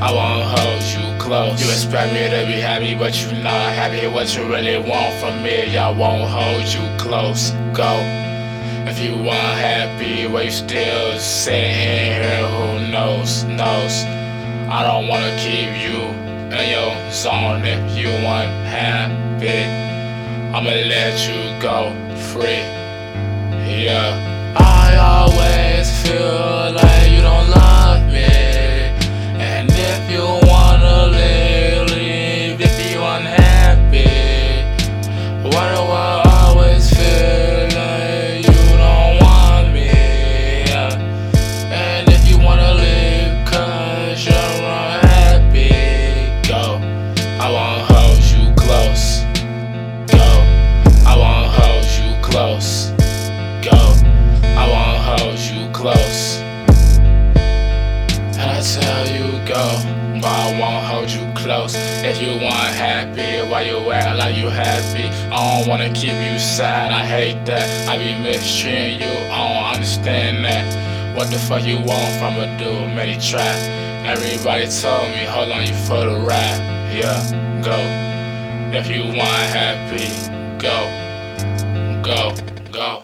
I won't hold you close. You expect me to be happy, but you not happy. What you really want from me, I won't hold you close. Go. If you want happy, but you still sitting here, who knows? I don't wanna keep you in your zone. If you want happy, I'ma let you go free. Yeah. I always feel like you don't love me, and if you wanna leave, leave. If you unhappy, why do I always feel like you don't want me? Yeah. And if you wanna leave 'cause you're unhappy, go. I won't hold you close. Go. I won't hold you close. Go. I won't hold you close. And I tell you go, but I won't hold you close. If you want happy, why you act like you happy? I don't wanna keep you sad, I hate that. I be mistreating you, I don't understand that. What the fuck you want from a dude, many trap? Everybody told me, hold on, you for the rap. Yeah, go. If you want happy, go.